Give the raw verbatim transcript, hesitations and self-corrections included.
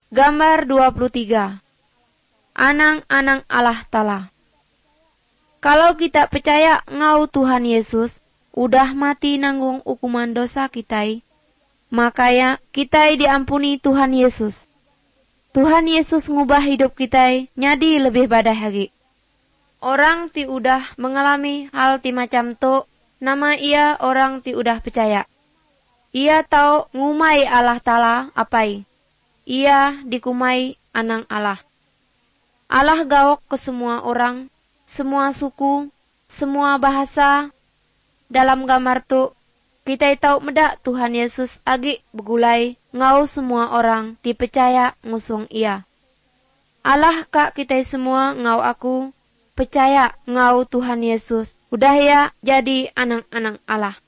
Gambar dua puluh tiga. Anang-anang Allah Ta'ala. Kalau kita percaya ngau Tuhan Yesus udah mati nanggung hukuman dosa kita, makanya kita diampuni Tuhan Yesus. Tuhan Yesus ngubah hidup kita nyadi lebih badah lagi. Orang ti udah mengalami hal ti macam tu, nama ia orang ti udah percaya. Ia tahu ngumai Allah Ta'ala apai. Ia dikumai anang Allah. Allah gaok ke semua orang, semua suku, semua bahasa. Dalam gambar tu, kita tahu medak Tuhan Yesus agi begulai ngau semua orang dipercaya ngusung ia. Allah kak kita semua ngau aku, percaya ngau Tuhan Yesus. Udah ya jadi anak-anak Allah.